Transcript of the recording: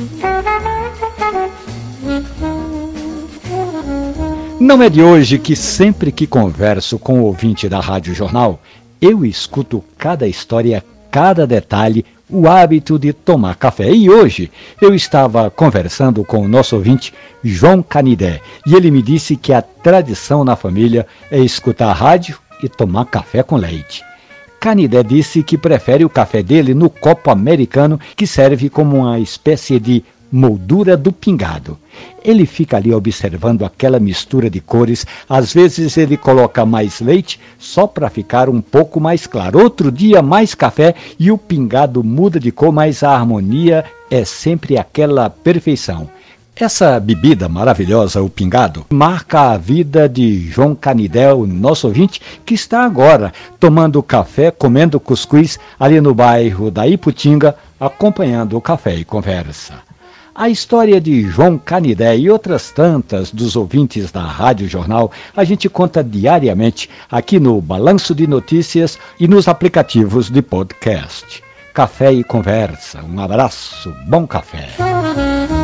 Não é de hoje que sempre que converso com o ouvinte da Rádio Jornal, eu escuto cada história, cada detalhe, o hábito de tomar café. E hoje eu estava conversando com o nosso ouvinte, João Canidé, e ele me disse que a tradição na família é escutar a rádio e tomar café com leite. Canidé disse que prefere o café dele no copo americano, que serve como uma espécie de moldura do pingado. Ele fica ali observando aquela mistura de cores. Às vezes ele coloca mais leite só para ficar um pouco mais claro. Outro dia mais café e o pingado muda de cor, mas a harmonia é sempre aquela perfeição. Essa bebida maravilhosa, o pingado, marca a vida de João Canidé, o nosso ouvinte, que está agora tomando café, comendo cuscuz ali no bairro da Iputinga, acompanhando o Café e Conversa. A história de João Canidé e outras tantas dos ouvintes da Rádio Jornal a gente conta diariamente aqui no Balanço de Notícias e nos aplicativos de podcast. Café e Conversa. Um abraço, bom café.